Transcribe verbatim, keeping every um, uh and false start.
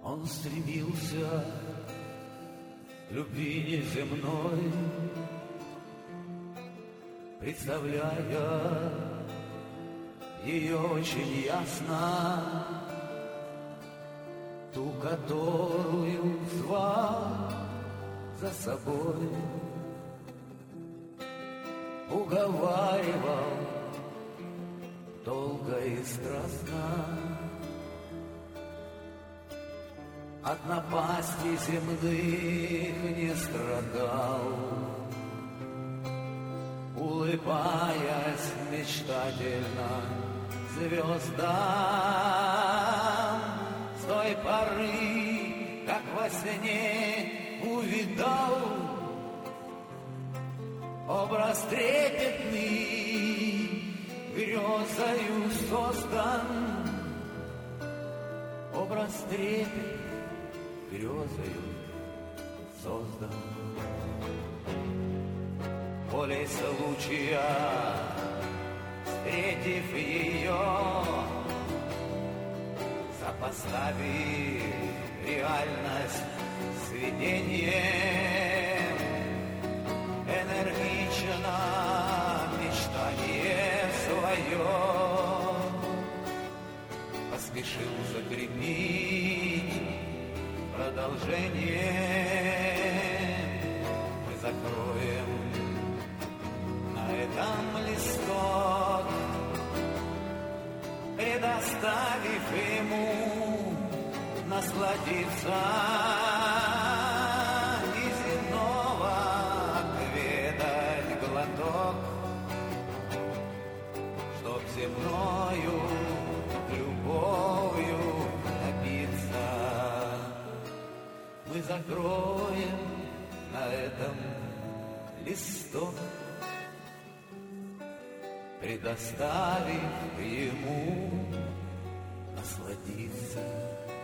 Он стремился к любви неземной, представляя ее очень ясно, ту, которую звал за собой, уговаривал долго и страстно. От напасти земных не страдал, улыбаясь мечтательно звездам. С той поры, как во сне увидал образ трепетный, грезою создан, образ трепетный, грезою создан. Волей случая, встретив ее, сопоставив реальность с видением, энергично мечтание свое поспешил закрепить продолжение. Мы закроем на этом листок, предоставив ему насладиться неземного, отведать глоток, чтоб земною любовью напиться. Мы закроем на этом листок, предоставив ему насладиться.